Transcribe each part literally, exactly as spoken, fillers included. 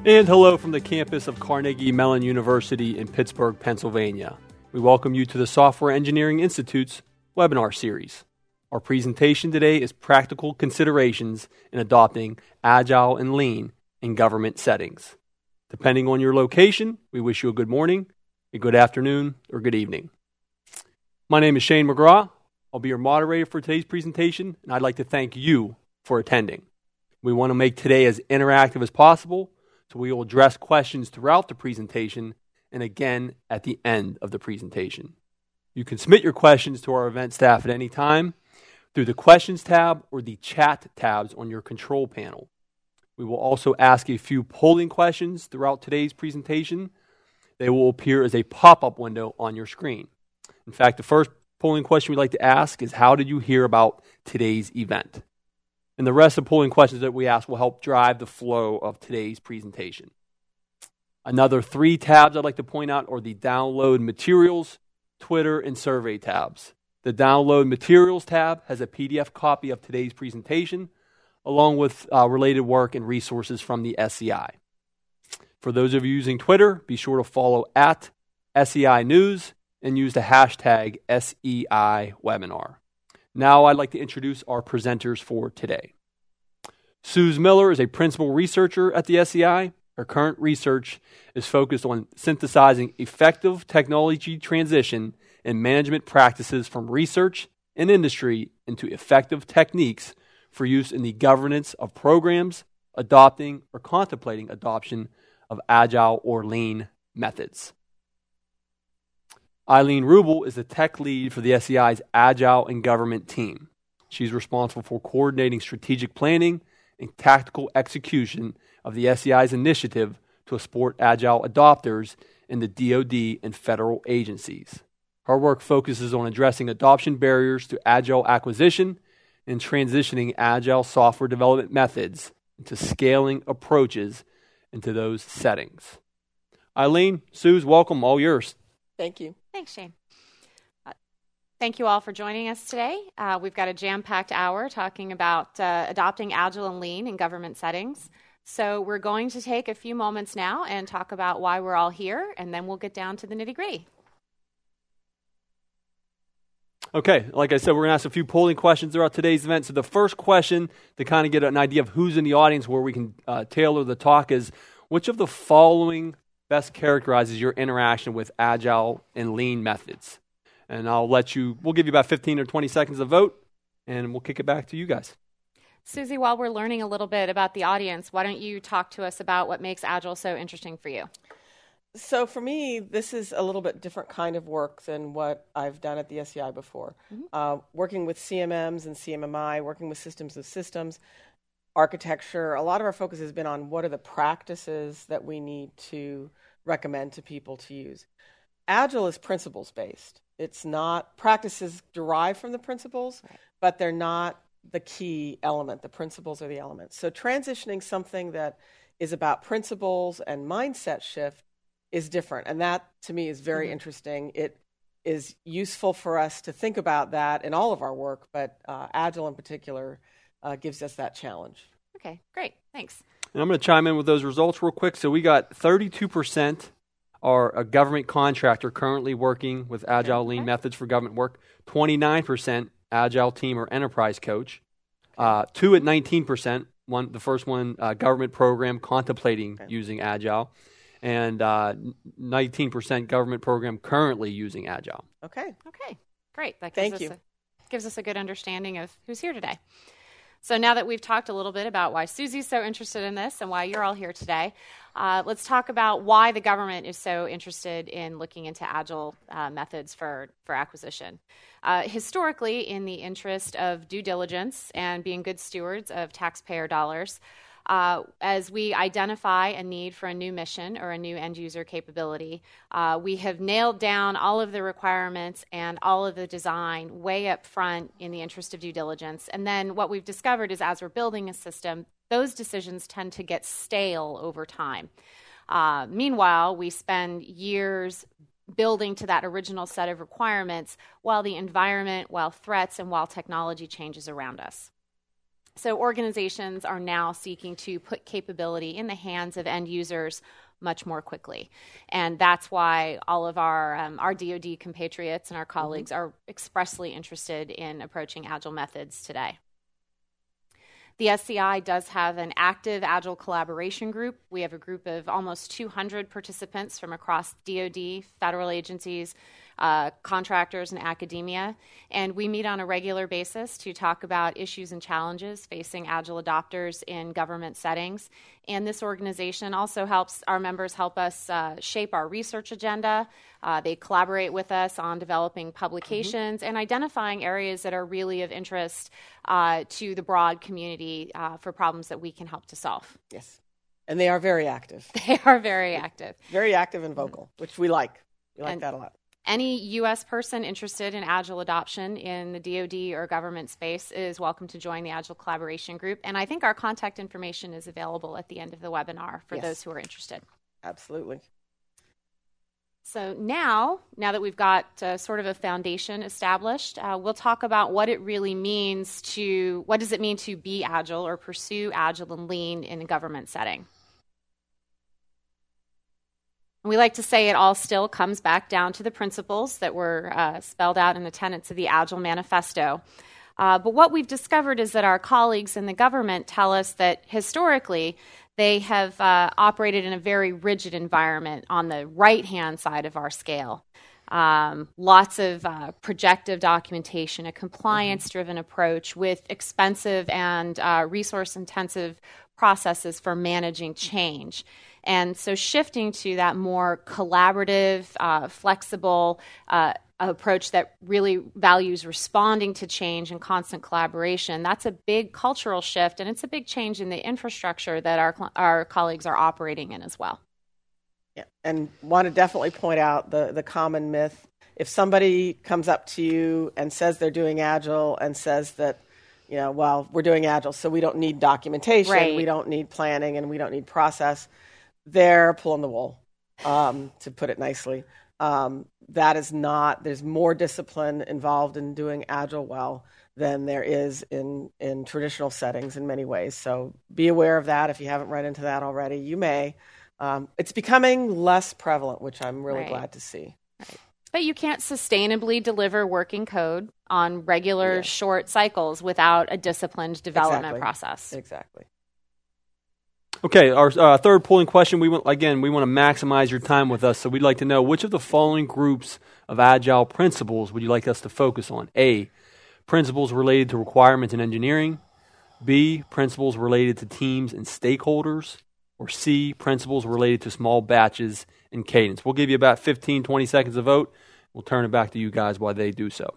And hello from the campus of Carnegie Mellon University in Pittsburgh, Pennsylvania. We welcome you to the Software Engineering Institute's webinar series. Our presentation today is Practical Considerations in Adopting Agile and Lean in Government Settings. Depending on your location, we wish you a good morning, a good afternoon, or good evening. My name is Shane McGraw. I'll be your moderator for today's presentation, and I'd like to thank you for attending. We want to make today as interactive as possible, so we will address questions throughout the presentation and again at the end of the presentation. You can submit your questions to our event staff at any time through the Questions tab or the Chat tabs on your control panel. We will also ask a few polling questions throughout today's presentation. They will appear as a pop-up window on your screen. In fact, the first polling question we'd like to ask is, how did you hear about today's event? And the rest of the polling questions that we ask will help drive the flow of today's presentation. Another three tabs I'd like to point out are the Download Materials, Twitter, and Survey tabs. The Download Materials tab has a P D F copy of today's presentation, along with uh, related work and resources from the S E I. For those of you using Twitter, be sure to follow at S E I News and use the hashtag S E I Webinar. Now I'd like to introduce our presenters for today. Suze Miller is a principal researcher at the S E I. Her current research is focused on synthesizing effective technology transition and management practices from research and industry into effective techniques for use in the governance of programs, adopting or contemplating adoption of agile or lean methods. Eileen Rubel is the tech lead for the S E I's Agile and Government team. She's responsible for coordinating strategic planning and tactical execution of the S E I's initiative to support agile adopters in the D O D and federal agencies. Her work focuses on addressing adoption barriers to agile acquisition and transitioning agile software development methods into scaling approaches into those settings. Eileen, Suze, welcome, all yours. Thank you. Thanks, Shane. Uh, thank you all for joining us today. Uh, we've got a jam-packed hour talking about uh, adopting Agile and Lean in government settings. So we're going to take a few moments now and talk about why we're all here, and then we'll get down to the nitty-gritty. Okay, like I said, we're going to ask a few polling questions throughout today's event. So the first question, to kind of get an idea of who's in the audience where we can uh, tailor the talk, is which of the following best characterizes your interaction with agile and lean methods? And I'll let you, we'll give you about fifteen or twenty seconds to vote, and we'll kick it back to you guys. Susie, while we're learning a little bit about the audience, why don't you talk to us about what makes Agile so interesting for you? So for me, this is a little bit different kind of work than what I've done at the S E I before. Mm-hmm. Uh, working with C M Ms and C M M I, working with systems of systems, architecture, a lot of our focus has been on what are the practices that we need to recommend to people to use. Agile is principles-based. It's not, practices derive from the principles, right, but they're not the key element. The principles are the element. So transitioning something that is about principles and mindset shift is different. And that, to me, is very mm-hmm. interesting. It is useful for us to think about that in all of our work, but uh, Agile in particular uh, gives us that challenge. Okay, great. Thanks. And I'm going to chime in with those results real quick. So we got thirty-two percent are a government contractor currently working with Agile Lean okay. methods for government work, twenty-nine percent Agile team or enterprise coach, uh, two at nineteen percent, one, the first one, uh, government program contemplating okay. using Agile, and uh, nineteen percent government program currently using Agile. Okay. Okay, great. That gives Thank us you. A, gives us a good understanding of who's here today. So now that we've talked a little bit about why Susie's so interested in this and why you're all here today, uh, let's talk about why the government is so interested in looking into agile uh, methods for, for acquisition. Uh, historically, in the interest of due diligence and being good stewards of taxpayer dollars, Uh, as we identify a need for a new mission or a new end-user capability, uh, we have nailed down all of the requirements and all of the design way up front in the interest of due diligence. And then what we've discovered is as we're building a system, those decisions tend to get stale over time. Uh, meanwhile, we spend years building to that original set of requirements while the environment, while threats, and while technology changes around us. So organizations are now seeking to put capability in the hands of end users much more quickly. And that's why all of our um, our D O D compatriots and our colleagues mm-hmm. are expressly interested in approaching Agile methods today. The S C I does have an active Agile collaboration group. We have a group of almost two hundred participants from across D O D, federal agencies, uh, contractors, and academia. And we meet on a regular basis to talk about issues and challenges facing Agile adopters in government settings. And this organization also helps our members help us uh, shape our research agenda. Uh, they collaborate with us on developing publications mm-hmm. and identifying areas that are really of interest uh, to the broad community uh, for problems that we can help to solve. Yes. And they are very active. They are very active. Very active and vocal, which we like. We like and that a lot. Any U S person interested in Agile adoption in the D O D or government space is welcome to join the Agile Collaboration Group. And I think our contact information is available at the end of the webinar for yes. those who are interested. Absolutely. So now, now that we've got uh, sort of a foundation established, uh, we'll talk about what it really means to, what does it mean to be Agile or pursue Agile and Lean in a government setting. We like to say it all still comes back down to the principles that were uh, spelled out in the tenets of the Agile Manifesto. Uh, but what we've discovered is that our colleagues in the government tell us that historically they have uh, operated in a very rigid environment on the right-hand side of our scale. Um, lots of uh, projective documentation, a compliance-driven approach with expensive and uh, resource-intensive processes for managing change. And so shifting to that more collaborative, uh, flexible uh, approach that really values responding to change and constant collaboration, that's a big cultural shift, and it's a big change in the infrastructure that our our colleagues are operating in as well. Yeah, and want to definitely point out the, the common myth. If somebody comes up to you and says they're doing Agile and says that, you know, well, we're doing Agile, so we don't need documentation, right. we don't need planning, and we don't need process, they're pulling the wool, um, to put it nicely. Um, that is not, there's more discipline involved in doing Agile well than there is in, in traditional settings in many ways. So be aware of that. If you haven't run into that already, you may. Um, it's becoming less prevalent, which I'm really right. glad to see. Right. But you can't sustainably deliver working code on regular yeah. short cycles without a disciplined development exactly. process. Exactly. Okay, our uh, third polling question, we want, again, we want to maximize your time with us, so we'd like to know which of the following groups of Agile principles would you like us to focus on? A, principles related to requirements in engineering. B, principles related to teams and stakeholders. Or C, principles related to small batches and cadence. We'll give you about fifteen, twenty seconds to vote. We'll turn it back to you guys while they do so.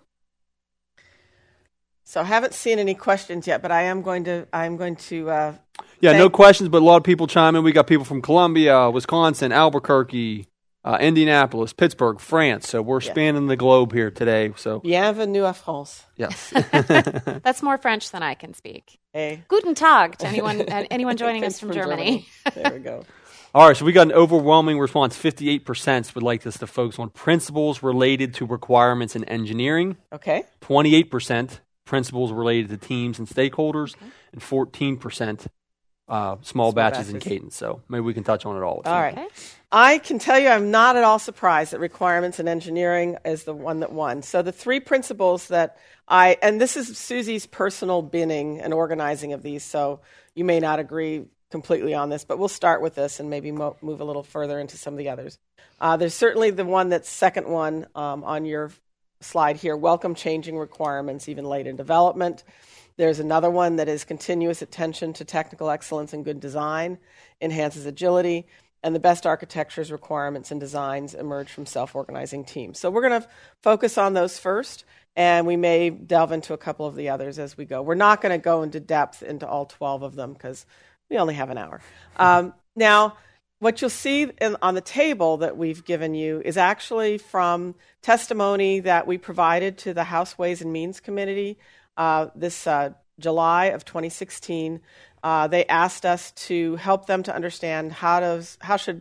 So I haven't seen any questions yet, but I am going to, I'm going to, uh, Yeah, thank- no questions, but a lot of people chime in. We got people from Columbia, Wisconsin, Albuquerque, uh, Indianapolis, Pittsburgh, France. So we're yeah. spanning the globe here today. So Bienvenue à France. Yes. That's more French than I can speak. Hey. Guten Tag to anyone, anyone joining us from, from Germany. Germany. There we go. All right, so we got an overwhelming response. fifty-eight percent would like us to focus on principles related to requirements in engineering. Okay. twenty-eight percent principles related to teams and stakeholders, okay. and fourteen percent uh, small, small batches, batches and cadence. So maybe we can touch on it all. All right. Okay. I can tell you I'm not at all surprised that requirements in engineering is the one that won. So the three principles that I, and this is Susie's personal binning and organizing of these, so you may not agree completely on this, but we'll start with this and maybe mo- move a little further into some of the others. Uh, there's certainly the one that's second one um, on your slide here, welcome changing requirements even late in development. There's another one that is continuous attention to technical excellence and good design, enhances agility, and the best architectures, requirements, and designs emerge from self-organizing teams. So we're going to focus on those first, and we may delve into a couple of the others as we go. We're not going to go into depth into all twelve of them because we only have an hour. Um, now, what you'll see in, on the table that we've given you is actually from testimony that we provided to the House Ways and Means Committee uh, this uh, July of twenty sixteen. Uh, they asked us to help them to understand how does how should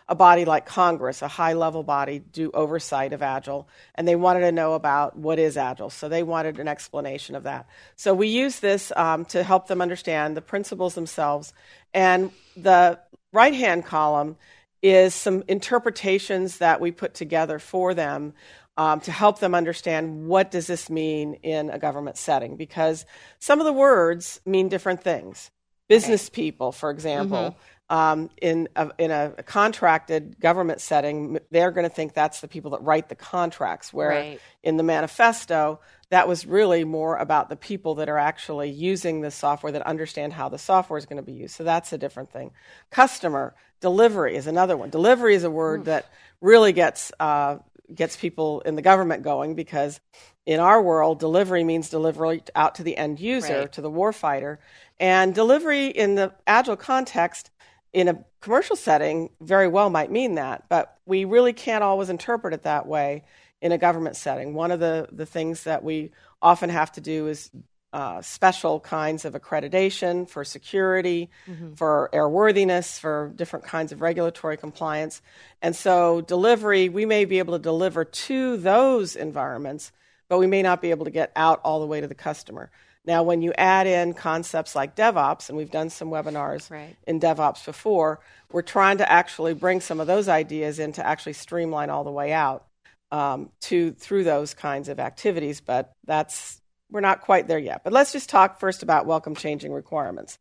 a body like Congress, a high-level body, do oversight of Agile, and they wanted to know about what is Agile. So they wanted an explanation of that. So we use this um, to help them understand the principles themselves. And the right-hand column is some interpretations that we put together for them um, to help them understand what does this mean in a government setting, because some of the words mean different things. Business people, for example, mm-hmm. um, in a, in a contracted government setting, they're going to think that's the people that write the contracts, where right. in the manifesto, that was really more about the people that are actually using the software, that understand how the software is going to be used. So that's a different thing. Customer, delivery is another one. Delivery is a word mm. that really gets uh, gets people in the government going, because in our world, delivery means delivery out to the end user, right. to the warfighter. And delivery in the Agile context, in a commercial setting, very well might mean that, but we really can't always interpret it that way in a government setting. One of the, the things that we often have to do is uh, special kinds of accreditation for security, mm-hmm. for airworthiness, for different kinds of regulatory compliance. And so delivery, we may be able to deliver to those environments, but we may not be able to get out all the way to the customer. Now, when you add in concepts like DevOps, and we've done some webinars right. in DevOps before, we're trying to actually bring some of those ideas in to actually streamline all the way out um, to through those kinds of activities. But that's we're not quite there yet. But let's just talk first about welcome changing requirements.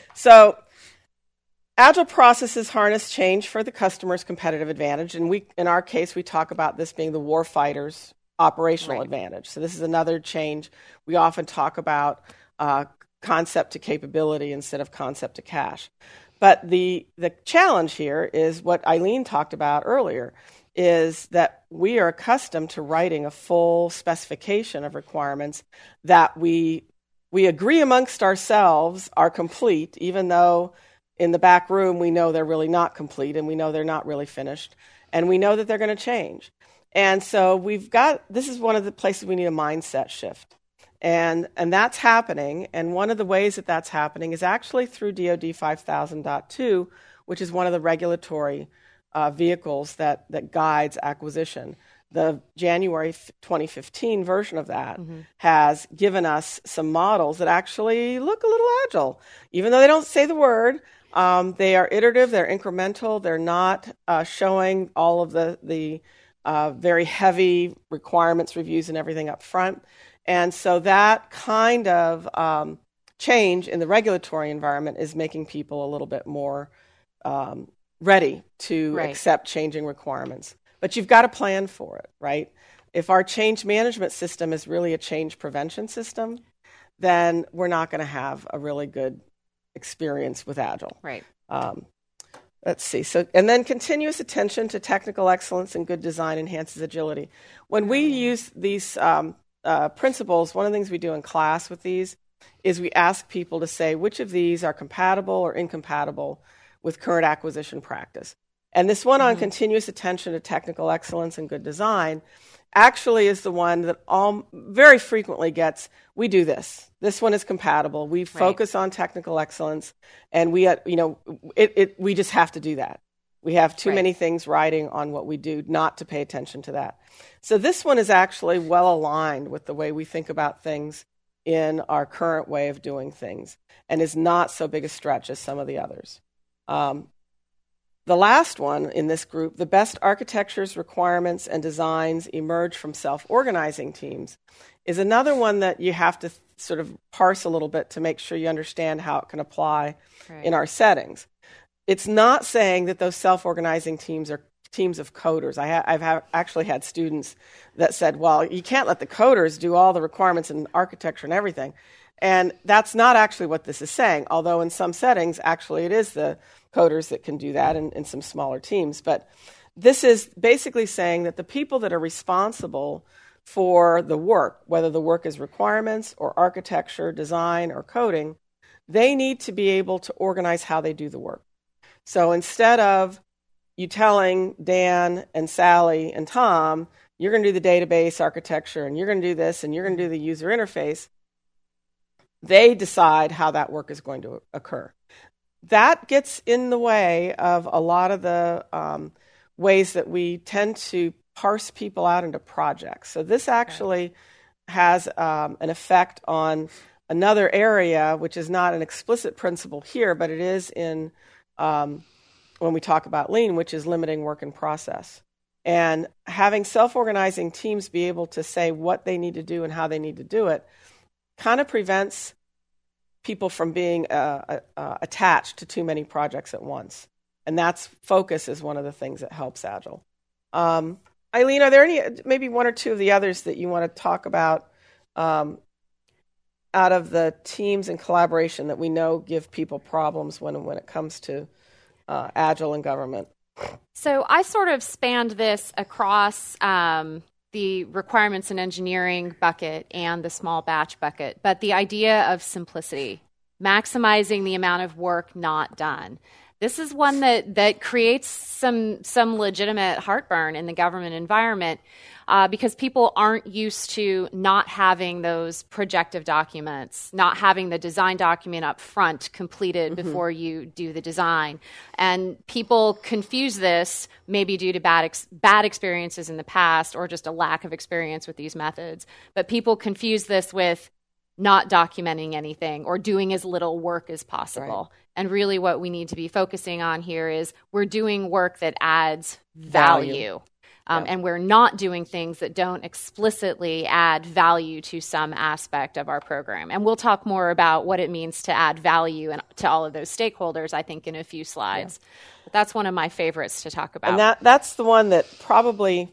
So Agile processes harness change for the customer's competitive advantage. And we, in our case, we talk about this being the warfighter's operational right. advantage. So this is another change. We often talk about uh, concept to capability instead of concept to cache. But the the challenge here is what Eileen talked about earlier, is that we are accustomed to writing a full specification of requirements that we we agree amongst ourselves are complete, even though in the back room we know they're really not complete, and we know they're not really finished, and we know that they're going to change. And so we've got, this is one of the places we need a mindset shift. And and that's happening. And one of the ways that that's happening is actually through D O D five thousand point two, which is one of the regulatory uh, vehicles that, that guides acquisition. The January twenty fifteen version of that mm-hmm. has given us some models that actually look a little agile. Even though they don't say the word, um, they are iterative, they're incremental, they're not uh, showing all of the the Uh, very heavy requirements reviews and everything up front. And so that kind of um, change in the regulatory environment is making people a little bit more um, ready to right. accept changing requirements. But you've got to plan for it, right? If our change management system is really a change prevention system, then we're not going to have a really good experience with Agile. Right. Um, Let's see. So, and then continuous attention to technical excellence and good design enhances agility. When we use these um, uh, principles, one of the things we do in class with these is we ask people to say which of these are compatible or incompatible with current acquisition practice. And this one mm-hmm. on continuous attention to technical excellence and good design actually is the one that all, very frequently gets, we do this. This one is compatible. We focus right. on technical excellence, and we, uh, you know, it, it, we just have to do that. We have too right. many things riding on what we do not to pay attention to that. So this one is actually well aligned with the way we think about things in our current way of doing things, and is not so big a stretch as some of the others. Um, The last one in this group, the best architectures, requirements, and designs emerge from self-organizing teams, is another one that you have to th- sort of parse a little bit to make sure you understand how it can apply right. in our settings. It's not saying that those self-organizing teams are teams of coders. I ha- I've ha- actually had students that said, well, you can't let the coders do all the requirements and architecture and everything. And that's not actually what this is saying, although in some settings, actually it is the coders that can do that in, in some smaller teams. But this is basically saying that the people that are responsible for the work, whether the work is requirements or architecture, design, or coding, they need to be able to organize how they do the work. So instead of you telling Dan and Sally and Tom, you're going to do the database architecture and you're going to do this and you're going to do the user interface, they decide how that work is going to occur. that gets in the way of a lot of the um, ways that we tend to parse people out into projects. So this actually okay. has um, an effect on another area, which is not an explicit principle here, but it is in um, when we talk about lean, which is limiting work in process. And having self-organizing teams be able to say what they need to do and how they need to do it kind of prevents people from being uh, uh, attached to too many projects at once. And that's focus is one of the things that helps Agile. Um, Eileen, are there any, maybe one or two of the others that you want to talk about um, out of the teams and collaboration that we know give people problems when, when it comes to uh, Agile and government? So I sort of spanned this across um, the requirements and engineering bucket and the small batch bucket, but the idea of simplicity, maximizing the amount of work not done. This is one that, that creates some some legitimate heartburn in the government environment uh, because people aren't used to not having those projective documents, not having the design document up front completed mm-hmm. before you do the design. And people confuse this maybe due to bad ex- bad experiences in the past or just a lack of experience with these methods. But people confuse this with not documenting anything or doing as little work as possible. Right. And really what we need to be focusing on here is we're doing work that adds value. value. Um, yeah. And we're not doing things that don't explicitly add value to some aspect of our program. And we'll talk more about what it means to add value and to all of those stakeholders, I think, in a few slides. Yeah. But that's one of my favorites to talk about. And that that's the one that probably...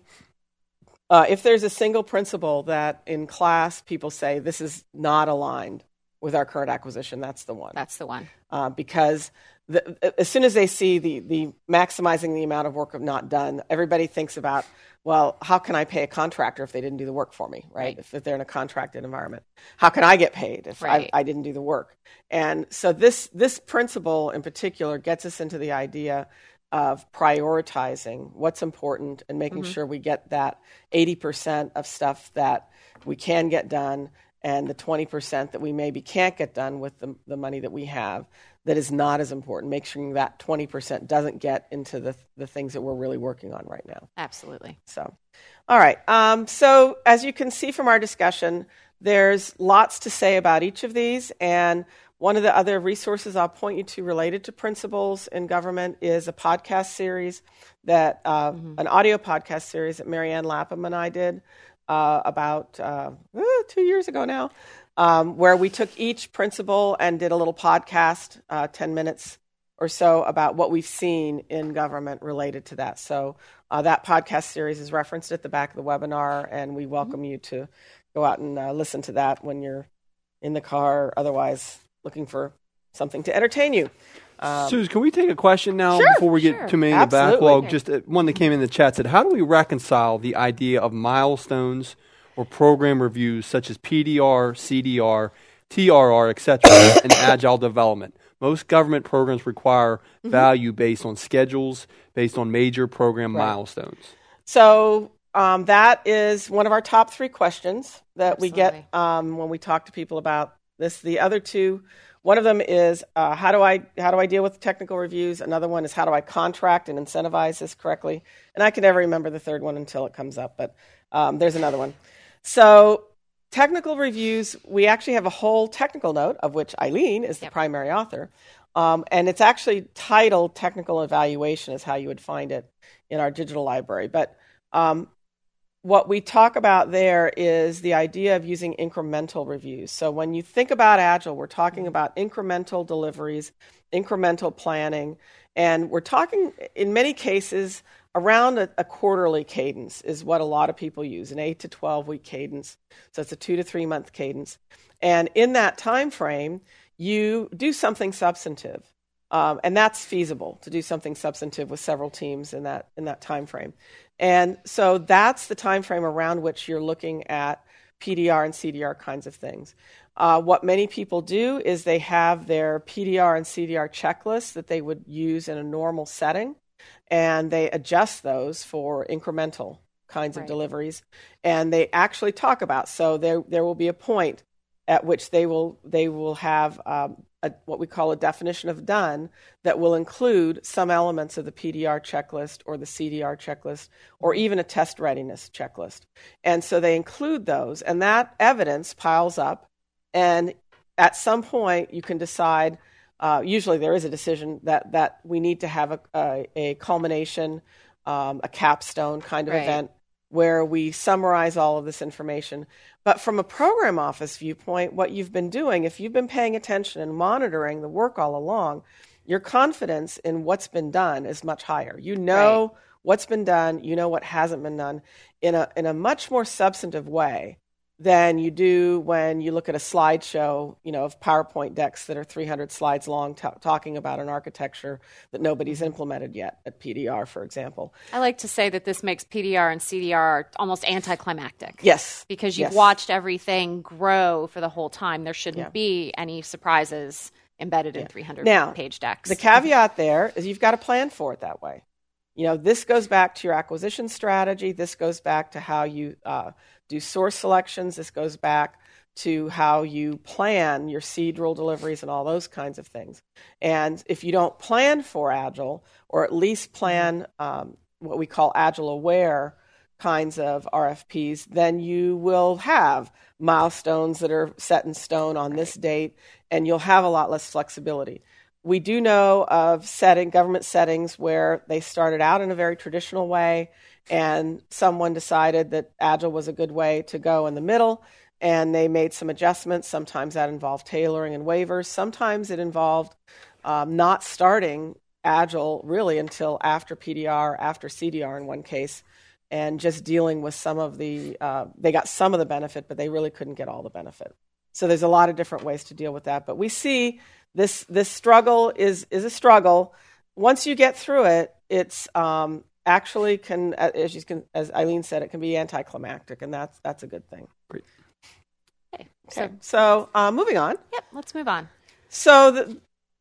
Uh, if there's a single principle that in class people say this is not aligned with our current acquisition, that's the one. That's the one. Uh, because the, as soon as they see the, the maximizing the amount of work of not done, everybody thinks about, well, how can I pay a contractor if they didn't do the work for me, right? right. If, if they're in a contracted environment. How can I get paid if right. I, I didn't do the work? And so this this principle in particular gets us into the idea of prioritizing what's important and making mm-hmm. sure we get that eighty percent of stuff that we can get done and the twenty percent that we maybe can't get done with the, the money that we have that is not as important. Make sure that twenty percent doesn't get into the, the things that we're really working on right now. Absolutely. So, all right. Um, so as you can see from our discussion, there's lots to say about each of these, and one of the other resources I'll point you to related to principles in government is a podcast series that, uh, mm-hmm. an audio podcast series that Marianne Lapham and I did uh, about uh, two years ago now, um, where we took each principle and did a little podcast, uh, ten minutes or so, about what we've seen in government related to that. So uh, that podcast series is referenced at the back of the webinar, and we welcome mm-hmm. you to go out and uh, listen to that when you're in the car, otherwise looking for something to entertain you. Um, Suze, can we take a question now sure, before we get sure. to me in the backlog? Just uh, one that came in the chat said, how do we reconcile the idea of milestones or program reviews such as P D R, C D R, T R R, et cetera, in agile development? Most government programs require mm-hmm. value based on schedules, based on major program right. milestones. So um, that is one of our top three questions that Absolutely. we get um, when we talk to people about this. The other two, one of them is uh, how do I how do I deal with technical reviews? Another one is how do I contract and incentivize this correctly? And I can never remember the third one until it comes up, but um, there's another one. So technical reviews, we actually have a whole technical note of which Eileen is the yep. primary author, um, and it's actually titled Technical Evaluation is how you would find it in our digital library. But um, what we talk about there is the idea of using incremental reviews. So when you think about Agile, we're talking about incremental deliveries, incremental planning, and we're talking, in many cases, around a, a quarterly cadence is what a lot of people use, an eight to twelve week cadence. So it's a two to three month cadence. And in that time frame, you do something substantive. Um, and that's feasible to do something substantive with several teams in that in that time frame. And so that's the time frame around which you're looking at P D R and C D R kinds of things. Uh, what many people do is they have their P D R and C D R checklists that they would use in a normal setting, and they adjust those for incremental kinds right. of deliveries. And they actually talk about, so there there will be a point at which they will they will have um, a, what we call a definition of done that will include some elements of the P D R checklist or the C D R checklist or even a test readiness checklist. And so they include those, and that evidence piles up, and at some point you can decide, uh, usually there is a decision that, that we need to have a, a, a culmination, um, a capstone kind of right. event where we summarize all of this information. But from a program office viewpoint, what you've been doing, if you've been paying attention and monitoring the work all along, your confidence in what's been done is much higher. You know right. what's been done, you know what hasn't been done in a in a much more substantive way than you do when you look at a slideshow, you know, of PowerPoint decks that are three hundred slides long t- talking about an architecture that nobody's implemented yet at P D R, for example. I like to say that this makes P D R and C D R almost anticlimactic. Yes. Because you've yes. watched everything grow for the whole time. There shouldn't yeah. be any surprises embedded yeah. in three hundred now, page decks. The caveat there is you've got to plan for it that way. You know, this goes back to your acquisition strategy. This goes back to how you uh, do source selections. This goes back to how you plan your seed rule deliveries and all those kinds of things. And if you don't plan for Agile, or at least plan um, what we call Agile aware kinds of R F Ps, then you will have milestones that are set in stone on this date, and you'll have a lot less flexibility. We do know of setting government settings where they started out in a very traditional way, and someone decided that Agile was a good way to go in the middle, and they made some adjustments. Sometimes that involved tailoring and waivers. Sometimes it involved um, not starting Agile really until after P D R, after C D R in one case, and just dealing with some of the, uh, they got some of the benefit, but they really couldn't get all the benefit. So there's a lot of different ways to deal with that. But we see this this struggle is is a struggle. Once you get through it, it's um, actually can, as you can, as Eileen said, it can be anticlimactic, and that's that's a good thing. Great. Okay. Okay. So, so uh, moving on. yep, let's move on. So the,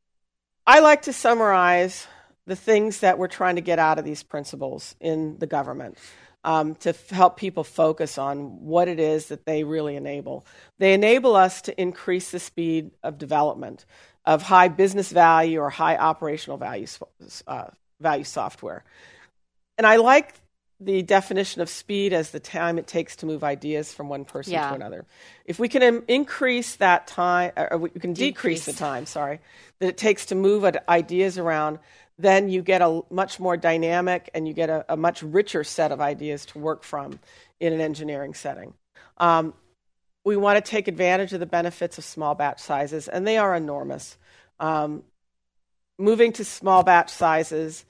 I like to summarize the things that we're trying to get out of these principles in the government. Um, to f- help people focus on what it is that they really enable. They enable us to increase the speed of development of high business value or high operational value, uh, value software. And I like the definition of speed as the time it takes to move ideas from one person yeah. to another. If we can im- increase that time, or we can decrease, decrease the time, sorry, that it takes to move ideas around, then you get a much more dynamic and you get a, a much richer set of ideas to work from in an engineering setting. Um, we want to take advantage of the benefits of small batch sizes, and they are enormous. Um, moving to small batch sizes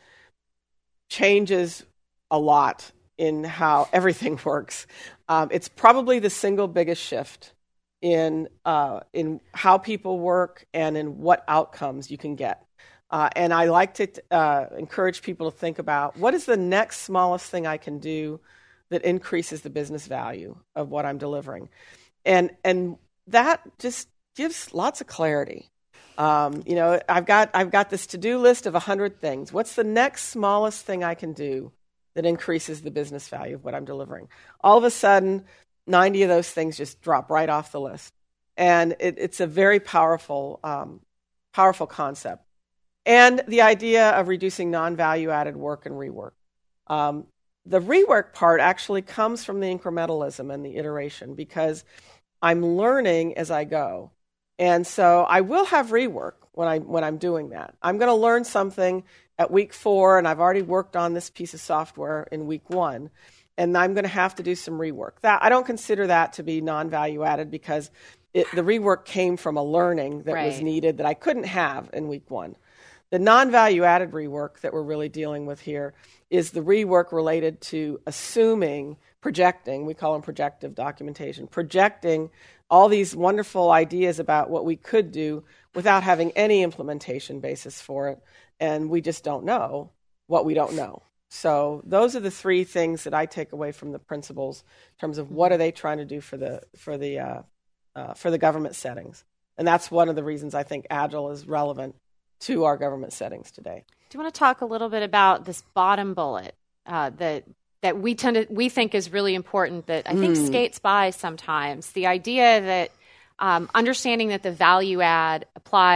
changes a lot in how everything works. Um, it's probably the single biggest shift in uh, in how people work and in what outcomes you can get. Uh, and I like to uh, encourage people to think about what is the next smallest thing I can do that increases the business value of what I'm delivering. And and that just gives lots of clarity. Um, you know, I've got I've got this to-do list of one hundred things. What's the next smallest thing I can do that increases the business value of what I'm delivering? All of a sudden, ninety of those things just drop right off the list. And it, it's a very powerful, um, powerful concept. And the idea of reducing non-value-added work and rework. Um, the rework part actually comes from the incrementalism and the iteration, because I'm learning as I go. And so I will have rework when, I, when I'm doing that. I'm going to learn something at week four, and I've already worked on this piece of software in week one, and I'm going to have to do some rework. That I don't consider that to be non-value-added, because it, the rework came from a learning that right. was needed that I couldn't have in week one. The non-value-added rework that we're really dealing with here is the rework related to assuming, projecting, we call them projective documentation, projecting all these wonderful ideas about what we could do without having any implementation basis for it, and we just don't know what we don't know. So those are the three things that I take away from the principles in terms of what are they trying to do for the for the uh, uh, for the government settings, and that's one of the reasons I think Agile is relevant to our government settings today. Do you want to talk a little bit about this bottom bullet uh, that that we tend to we think is really important, that I think mm. skates by sometimes? The idea that um, understanding that the value add applies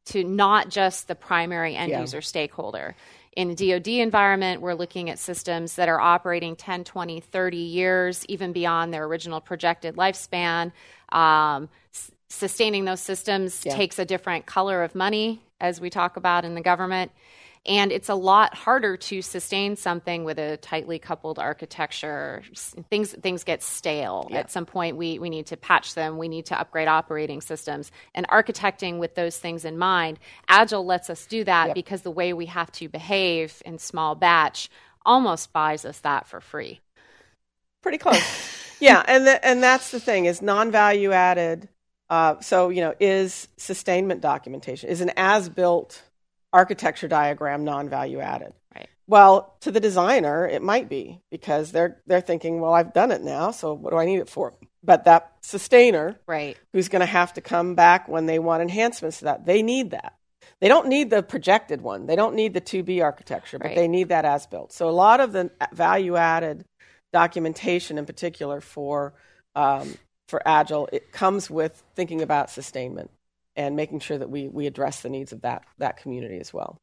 to not just the primary end Yeah. user stakeholder. In a D O D environment, we're looking at systems that are operating ten, twenty, thirty years, even beyond their original projected lifespan. Um, s- sustaining those systems Yeah. takes a different color of money, as we talk about in the government. And it's a lot harder to sustain something with a tightly coupled architecture. S- Things things get stale. Yeah. At some point, we, we need to patch them. We need to upgrade operating systems. And architecting with those things in mind, Agile lets us do that Yeah. because the way we have to behave in small batch almost buys us that for free. Pretty close. Yeah, and the, and that's the thing is non-value added. Uh, so you know, is sustainment documentation, is an as-built architecture diagram non-value added? Right. Well, to the designer, it might be because they're they're thinking, well, I've done it now, so what do I need it for? But that sustainer, Right. who's going to have to come back when they want enhancements to that, they need that. They don't need the projected one. They don't need the two B architecture, but Right. they need that as built. So a lot of the value added documentation, in particular for um, for Agile, it comes with thinking about sustainment and making sure that we we address the needs of that that community as well.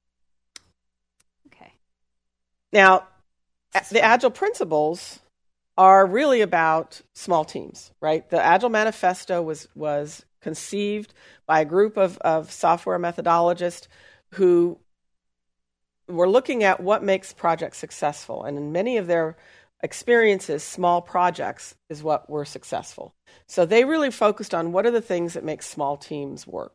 Okay. Now, the Agile principles are really about small teams, right? The Agile Manifesto was was conceived by a group of, of software methodologists who were looking at what makes projects successful. And in many of their experiences, small projects is what were successful. So they really focused on what are the things that make small teams work.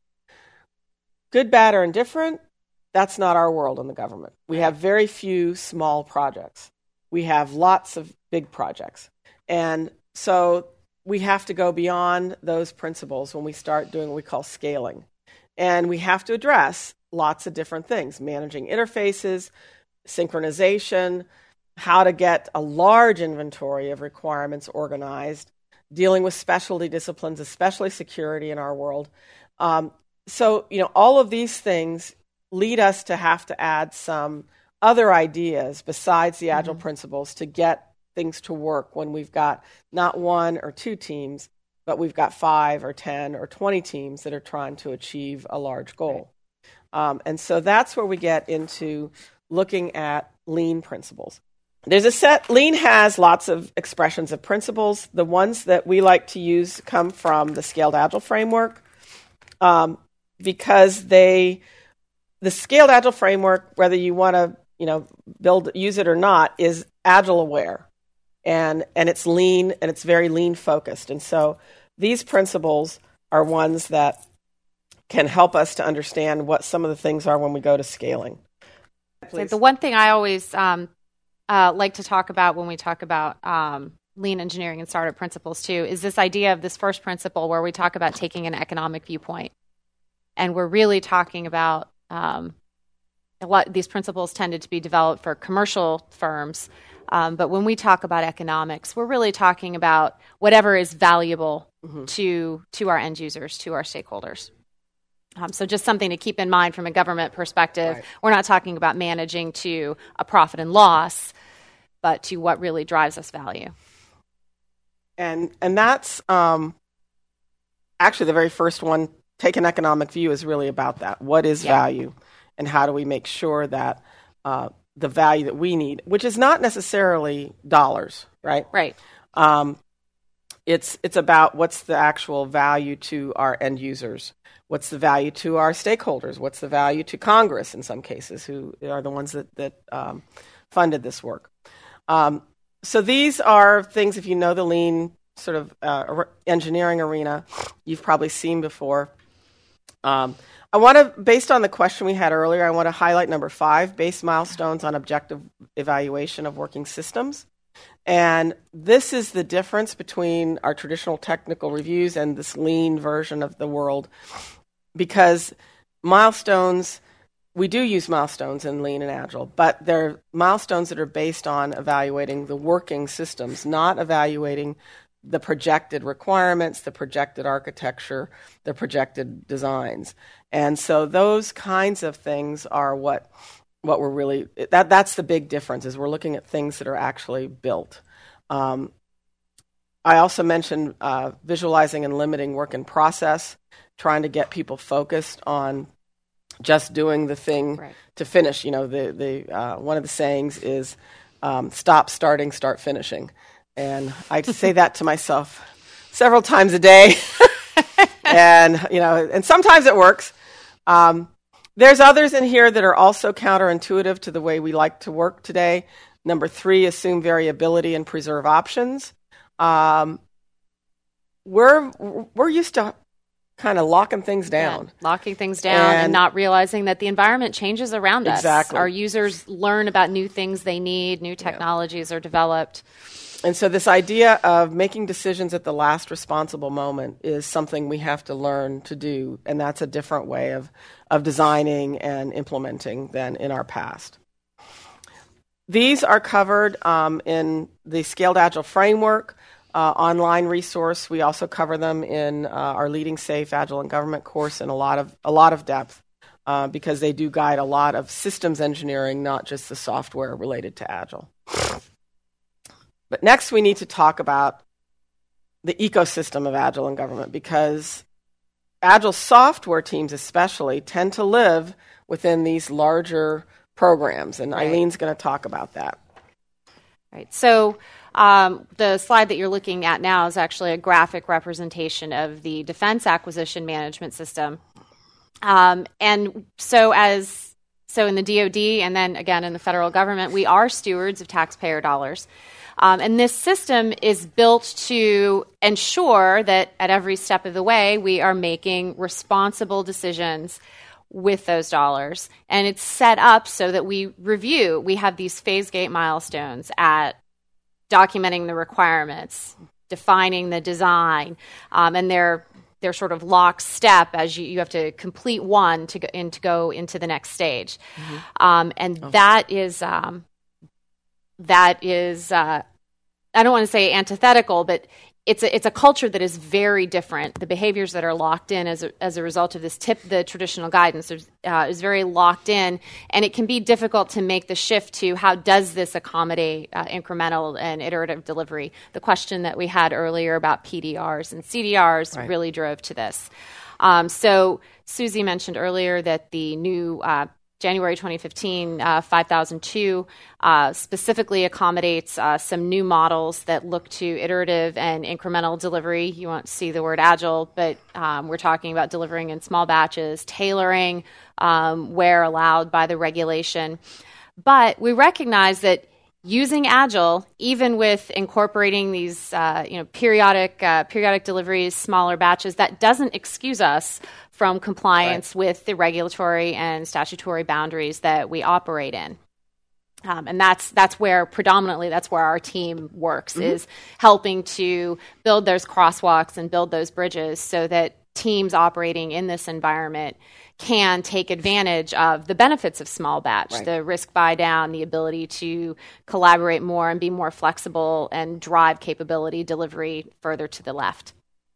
Good, bad, or indifferent, that's not our world in the government. We have very few small projects. We have lots of big projects. And so we have to go beyond those principles when we start doing what we call scaling. And we have to address lots of different things, managing interfaces, synchronization, how to get a large inventory of requirements organized, dealing with specialty disciplines, especially security in our world. Um, so, you know, all of these things lead us to have to add some other ideas besides the Agile mm-hmm. principles to get things to work when we've got not one or two teams, but we've got five or ten or twenty teams that are trying to achieve a large goal. Right. Um, and so that's where we get into looking at lean principles. There's a set, lean has lots of expressions of principles. The ones that we like to use come from the Scaled Agile framework um, because they, the Scaled Agile framework, whether you want to, you know, build, use it or not, is Agile aware. And, and it's lean and it's very lean focused. And so these principles are ones that can help us to understand what some of the things are when we go to scaling. So the one thing I always um, uh, like to talk about when we talk about um, lean engineering and startup principles too is this idea of this first principle where we talk about taking an economic viewpoint. And we're really talking about um, a lot. These principles tended to be developed for commercial firms. Um, but when we talk about economics, we're really talking about whatever is valuable mm-hmm. to to our end users, to our stakeholders. Um, so just something to keep in mind from a government perspective. Right. We're not talking about managing to a profit and loss, but to what really drives us value. And and that's um, actually the very first one. Take an economic view is really about that. What is yeah. value, and how do we make sure that uh, the value that we need, which is not necessarily dollars, right? Right. Um, it's it's about what's the actual value to our end users. What's the value to our stakeholders? What's the value to Congress in some cases, who are the ones that, that um, funded this work? Um, so these are things, if you know the lean sort of uh, engineering arena, you've probably seen before. Um, I want to, based on the question we had earlier, I want to highlight number five, base milestones on objective evaluation of working systems. And this is the difference between our traditional technical reviews and this lean version of the world. Because milestones, we do use milestones in lean and agile, but they're milestones that are based on evaluating the working systems, not evaluating the projected requirements, the projected architecture, the projected designs. And so those kinds of things are what what we're really, that that's the big difference, is we're looking at things that are actually built. Um, I also mentioned uh, visualizing and limiting work in process, trying to get people focused on just doing the thing right. to finish. You know, the the uh, one of the sayings is um, "stop starting, start finishing," and I say that to myself several times a day, and you know, and sometimes it works. Um, there's others in here that are also counterintuitive to the way we like to work today. Number three, assume variability and preserve options. Um, we're we're used to kind of locking things down. Yeah, locking things down and, and not realizing that the environment changes around us. Exactly. Our users learn about new things they need, new technologies yeah. are developed. And so this idea of making decisions at the last responsible moment is something we have to learn to do, and that's a different way of, of designing and implementing than in our past. These are covered um, in the Scaled Agile Framework uh, online resource. We also cover them in uh, our Leading Safe Agile in Government course in a lot of a lot of depth uh, because they do guide a lot of systems engineering, not just the software related to Agile. But next, we need to talk about the ecosystem of Agile in Government because Agile software teams, especially, tend to live within these larger programs, and right. Eileen's going to talk about that. Right. So um, the slide that you're looking at now is actually a graphic representation of the Defense Acquisition Management System. Um, and so as so in the D O D and then again in the federal government, we are stewards of taxpayer dollars. Um, and this system is built to ensure that at every step of the way, we are making responsible decisions with those dollars. And it's set up so that we review. We have these phase gate milestones at documenting the requirements, defining the design, um, and they're they're sort of lockstep as you, you have to complete one to go, and to go into the next stage. Mm-hmm. Um, and oh. that is um, that is uh, I don't want to say antithetical, but it's a, it's a culture that is very different. The behaviors that are locked in as a, as a result of this tip, the traditional guidance uh, is very locked in, and it can be difficult to make the shift to how does this accommodate uh, incremental and iterative delivery. The question that we had earlier about P D Rs and C D Rs right. really drove to this. Um, so Susie mentioned earlier that the new uh, January twenty fifteen uh, five thousand two uh, specifically accommodates uh, some new models that look to iterative and incremental delivery. You won't see the word agile, but um, we're talking about delivering in small batches, tailoring um, where allowed by the regulation. But we recognize that using agile, even with incorporating these uh, you know periodic uh, periodic deliveries, smaller batches, that doesn't excuse us from compliance right. with the regulatory and statutory boundaries that we operate in. Um, and that's that's where predominantly that's where our team works, mm-hmm. is helping to build those crosswalks and build those bridges so that teams operating in this environment can take advantage of the benefits of small batch, right. the risk buy down, the ability to collaborate more and be more flexible and drive capability delivery further to the left.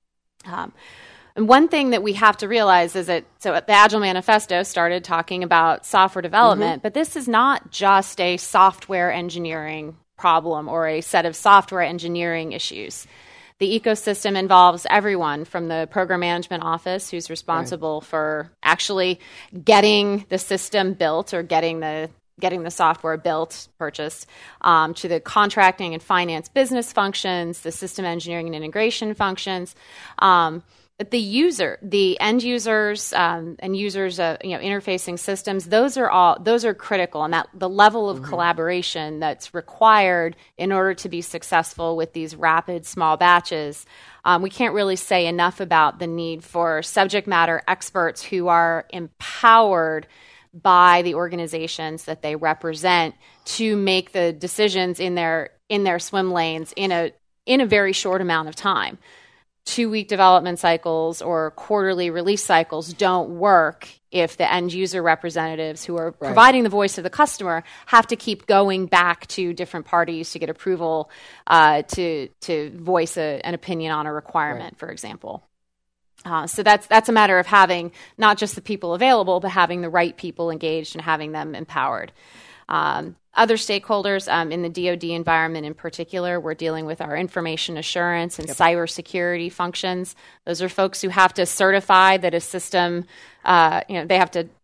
Um, And one thing that we have to realize is that, so the Agile Manifesto started talking about software development, mm-hmm. but this is not just a software engineering problem or a set of software engineering issues. The ecosystem involves everyone from the program management office, who's responsible right. for actually getting the system built or getting the getting the software built, purchased, um, to the contracting and finance business functions, the system engineering and integration functions. Um, But the user, the end users, um, and users, uh, you know, interfacing systems, those are all those are critical, and that the level of mm-hmm. collaboration that's required in order to be successful with these rapid small batches. Um, we can't really say enough about the need for subject matter experts who are empowered by the organizations that they represent to make the decisions in their in their swim lanes in a in a very short amount of time. Two-week development cycles or quarterly release cycles don't work if the end user representatives who are right. providing the voice of the customer have to keep going back to different parties to get approval uh, to to voice a, an opinion on a requirement, right. for example. Uh, so that's that's a matter of having not just the people available, but having the right people engaged and having them empowered. Um, other stakeholders um, in the D O D environment in particular, we're dealing with our information assurance and yep. cybersecurity functions. Those are folks who have to certify that a system, uh, you know, they have to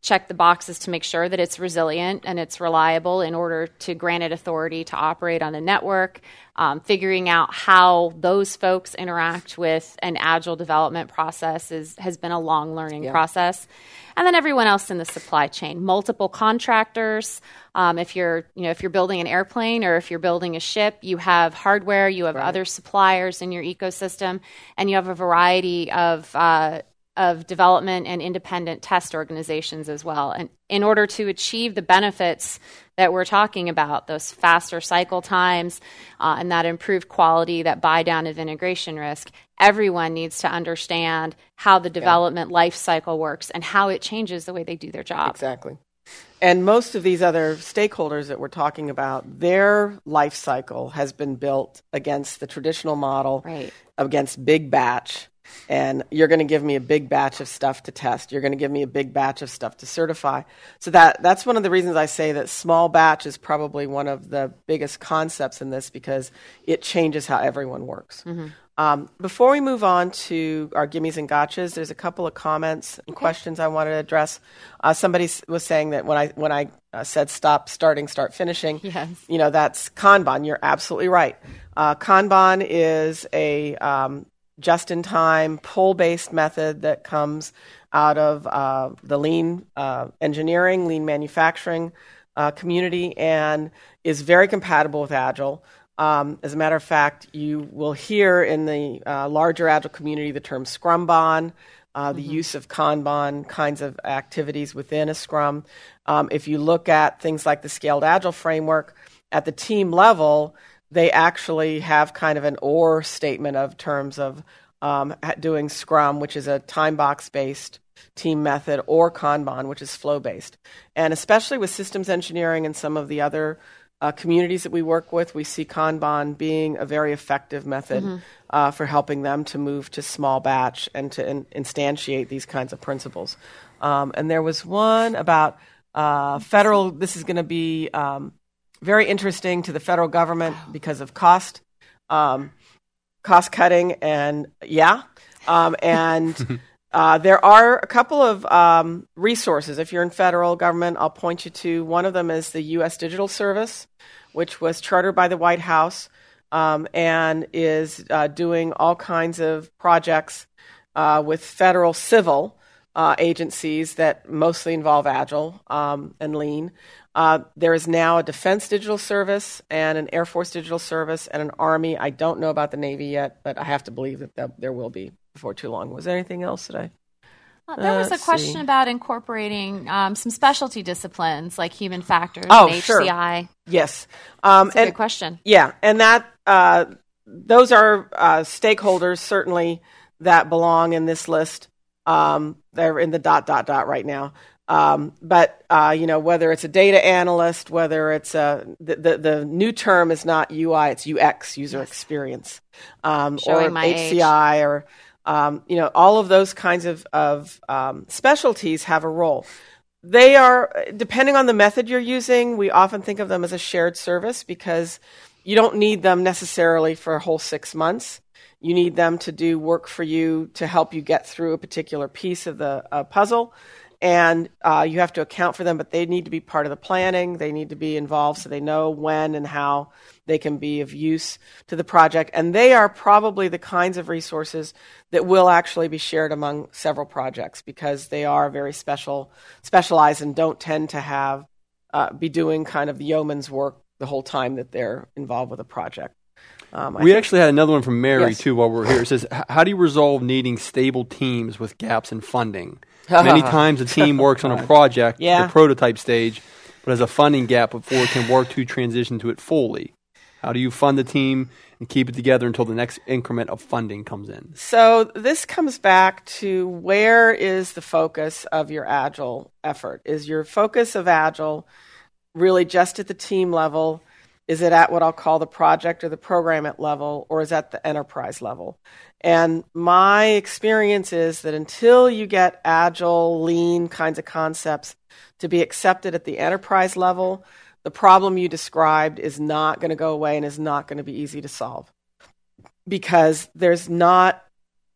check the boxes to make sure that it's resilient and it's reliable in order to grant it authority to operate on a network. Um, figuring out how those folks interact with an agile development process is, has been a long learning yeah. process. And then everyone else in the supply chain, multiple contractors. Um, if you're, you know, if you're building an airplane or if you're building a ship, you have hardware, you have right. other suppliers in your ecosystem, and you have a variety of uh, of development and independent test organizations as well. And in order to achieve the benefits that we're talking about, those faster cycle times uh, and that improved quality, that buy down of integration risk, everyone needs to understand how the development yeah. life cycle works and how it changes the way they do their job. Exactly. And most of these other stakeholders that we're talking about, their life cycle has been built against the traditional model, right. against big batch. And you're going to give me a big batch of stuff to test. You're going to give me a big batch of stuff to certify. So that that's one of the reasons I say that small batch is probably one of the biggest concepts in this, because it changes how everyone works. Mm-hmm. Um, before we move on to our gimmies and gotchas, there's a couple of comments and okay. questions I wanted to address. Uh, somebody was saying that when I when I uh, said stop starting, start finishing, yes. you know, that's Kanban. You're absolutely right. Uh, Kanban is a um, just-in-time, pull-based method that comes out of uh, the lean uh, engineering, lean manufacturing uh, community, and is very compatible with Agile. Um, as a matter of fact, you will hear in the uh, larger Agile community the term Scrumban, uh, the mm-hmm. use of Kanban kinds of activities within a Scrum. Um, if you look at things like the Scaled Agile framework, at the team level, they actually have kind of an or statement of terms of um, doing Scrum, which is a time box-based team method, or Kanban, which is flow-based. And especially with systems engineering and some of the other uh, communities that we work with, we see Kanban being a very effective method mm-hmm. uh, for helping them to move to small batch and to in- instantiate these kinds of principles. Um, and there was one about uh, federal, this is going to be um, very interesting to the federal government because of cost, um, cost cutting, and yeah, um, and uh, there are a couple of um, resources. If you're in federal government, I'll point you to one of them is the U S Digital Service, which was chartered by the White House um, and is uh, doing all kinds of projects uh, with federal civil uh, agencies that mostly involve Agile um, and Lean. Uh, there is now a Defense Digital Service and an Air Force Digital Service and an Army. I don't know about the Navy yet, but I have to believe that th- there will be before too long. Was there anything else that I... Uh, there was a question see. about incorporating um, some specialty disciplines like human factors oh, and H C I. Sure. Yes. Um, That's a and, good question. Yeah, and that uh, those are uh, stakeholders certainly that belong in this list. Um, they're in the dot, dot, dot right now. Um, but, uh, you know, whether it's a data analyst, whether it's a, the, the, the new term is not U I, it's U X, user yes. experience, um, Showing or my H C I, age. or, um, you know, all of those kinds of, of um, specialties have a role. They are, depending on the method you're using, we often think of them as a shared service because you don't need them necessarily for a whole six months. You need them to do work for you to help you get through a particular piece of the uh, puzzle. And uh, you have to account for them, but they need to be part of the planning. They need to be involved so they know when and how they can be of use to the project. And they are probably the kinds of resources that will actually be shared among several projects because they are very special, specialized and don't tend to have uh, be doing kind of the yeoman's work the whole time that they're involved with a project. Um, we actually had another one from Mary, yes. too, while we're here. It says, how do you resolve needing stable teams with gaps in funding? Many times a team works on a project, yeah. the prototype stage, but has a funding gap before it can work to transition to it fully. How do you fund the team and keep it together until the next increment of funding comes in? So this comes back to where is the focus of your Agile effort? Is your focus of Agile really just at the team level? Is it at what I'll call the project or the program at level, or is it at the enterprise level? And my experience is that until you get Agile, Lean kinds of concepts to be accepted at the enterprise level, the problem you described is not going to go away and is not going to be easy to solve. Because there's not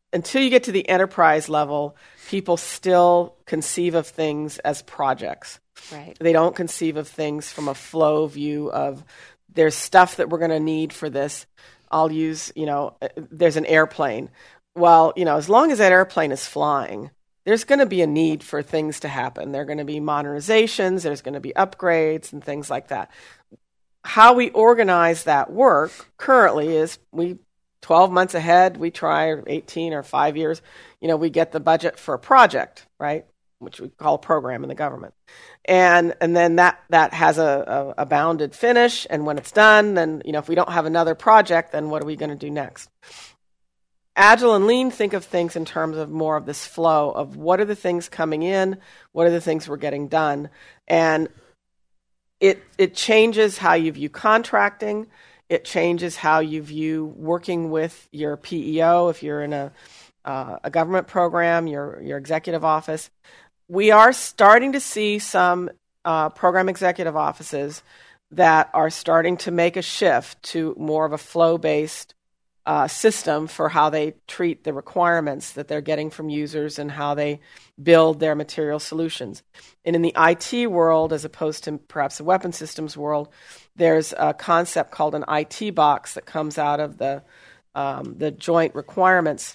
until you get to the enterprise level, people still conceive of things as projects. Right. They don't conceive of things from a flow view of there's stuff that we're going to need for this. I'll use, you know, there's an airplane. Well, you know, as long as that airplane is flying, there's going to be a need for things to happen. There are going to be modernizations, there's going to be upgrades and things like that. How we organize that work currently is we twelve months ahead, we try, or eighteen or five years, you know, we get the budget for a project, right, which we call a program in the government. And and then that, that has a, a, a bounded finish, and when it's done, then, you know, if we don't have another project, then what are we going to do next? Agile and Lean think of things in terms of more of this flow of what are the things coming in, what are the things we're getting done, and it it changes how you view contracting. It changes how you view working with your P E O if you're in a uh, a government program, your your executive office. We are starting to see some uh, program executive offices that are starting to make a shift to more of a flow-based uh, system for how they treat the requirements that they're getting from users and how they build their material solutions. And in the I T world, as opposed to perhaps the weapon systems world, there's a concept called an I T box that comes out of the um, the joint requirements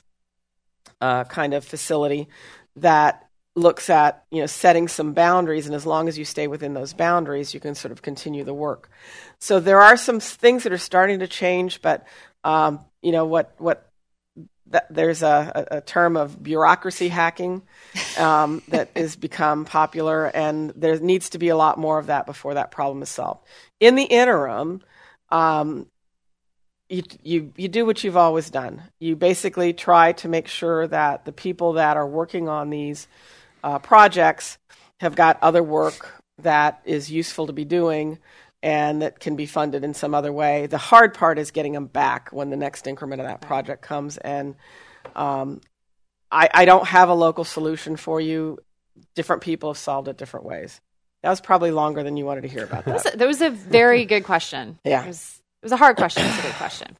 uh, kind of facility that looks at, you know, setting some boundaries, and as long as you stay within those boundaries, you can sort of continue the work. So there are some things that are starting to change, but um, you know what what th- there's a, a term of bureaucracy hacking um, that has become popular, and there needs to be a lot more of that before that problem is solved. In the interim, um, you, you you do what you've always done. You basically try to make sure that the people that are working on these uh, projects have got other work that is useful to be doing and that can be funded in some other way. The hard part is getting them back when the next increment of that project comes. And um, I, I don't have a local solution for you. Different people have solved it different ways. That was probably longer than you wanted to hear about that. That was a, that was a very good question. Yeah. It was, it was a hard question. It's a good question.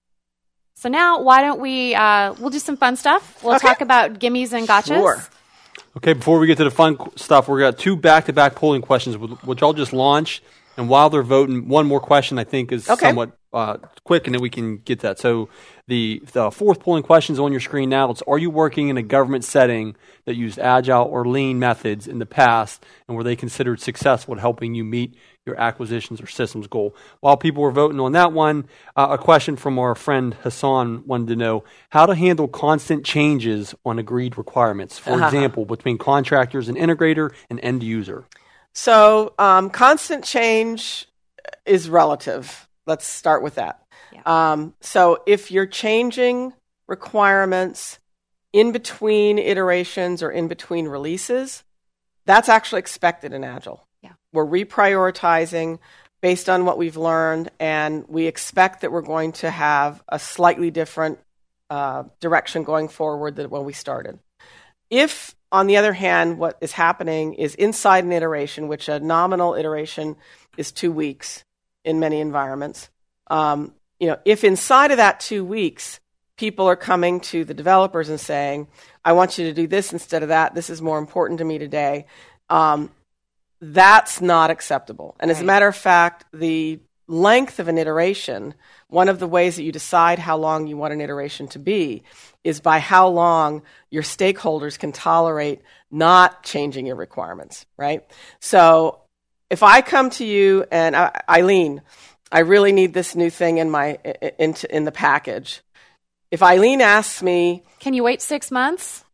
So now why don't we, uh, we'll do some fun stuff. We'll Okay. talk about gimmies and gotchas. Sure. Okay, before we get to the fun qu- stuff, we've got two back-to-back polling questions, wh- which I'll just launch. And while they're voting, one more question I think is Okay. somewhat uh, quick, and then we can get that. So the, the fourth polling question is on your screen now. It's, are you working in a government setting that used agile or lean methods in the past, and were they considered successful at helping you meet your acquisitions or systems goal? While people were voting on that one, uh, a question from our friend Hassan wanted to know how to handle constant changes on agreed requirements. For Uh-huh. example, between contractors and integrator and end user. So um, constant change is relative. Let's start with that. Yeah. Um, so if you're changing requirements in between iterations or in between releases, that's actually expected in Agile. Yeah. We're reprioritizing based on what we've learned, and we expect that we're going to have a slightly different uh, direction going forward than when we started. If, on the other hand, what is happening is inside an iteration, which a nominal iteration is two weeks in many environments, um, you know, if inside of that two weeks, people are coming to the developers and saying, I want you to do this instead of that, this is more important to me today, um, that's not acceptable. And as a Right. matter of fact, the length of an iteration, one of the ways that you decide how long you want an iteration to be is by how long your stakeholders can tolerate not changing your requirements, right? So if I come to you and uh, Eileen, I really need this new thing in my in, in the package. If Eileen asks me, Can you wait six months?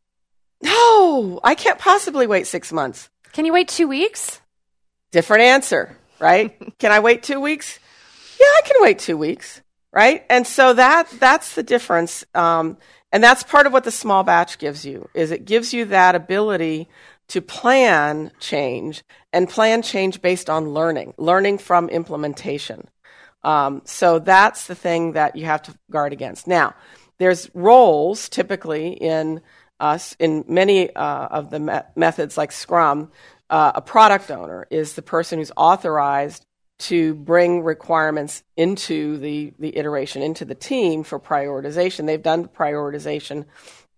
no, I can't possibly wait six months. Can you wait two weeks? Different answer, right? Can I wait two weeks? Yeah, I can wait two weeks, right? And so that that's the difference. Um, and that's part of what the small batch gives you, is it gives you that ability to plan change and plan change based on learning, learning from implementation. Um, so that's the thing that you have to guard against. Now, there's roles typically in us, in many uh, of the me- methods like Scrum. Uh, a product owner is the person who's authorized to bring requirements into the, the iteration, into the team for prioritization. They've done the prioritization,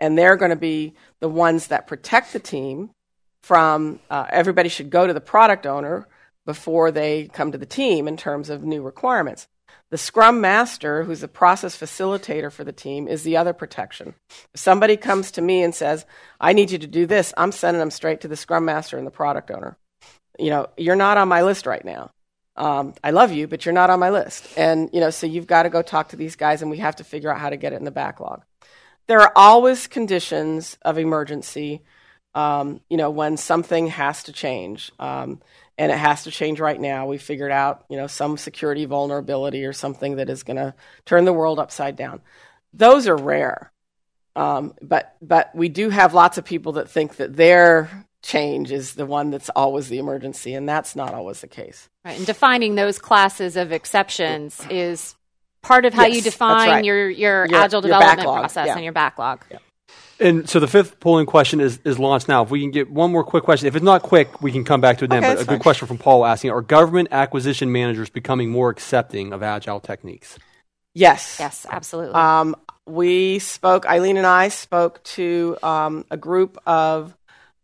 and they're going to be the ones that protect the team from, uh, everybody should go to the product owner before they come to the team in terms of new requirements. The Scrum Master, who's the process facilitator for the team, is the other protection. If somebody comes to me and says, I need you to do this, I'm sending them straight to the Scrum Master and the product owner. You know, you're not on my list right now. Um, I love you, but you're not on my list. And, you know, so you've got to go talk to these guys, and we have to figure out how to get it in the backlog. There are always conditions of emergency, um, you know, when something has to change. Um, and it has to change right now. We figured out, you know, some security vulnerability or something that is going to turn the world upside down. Those are rare. Um, but but we do have lots of people that think that their change is the one that's always the emergency, and that's not always the case. Right, and defining those classes of exceptions is part of how yes, you define right. your, your, your agile your development backlog, process yeah. and your backlog. Yeah. And so the fifth polling question is, is launched now. If we can get one more quick question. If it's not quick, we can come back to it then. Okay, but a fine. good question from Paul asking, are government acquisition managers becoming more accepting of agile techniques? Yes. Yes, absolutely. Um, we spoke, Eileen and I spoke to um, a group of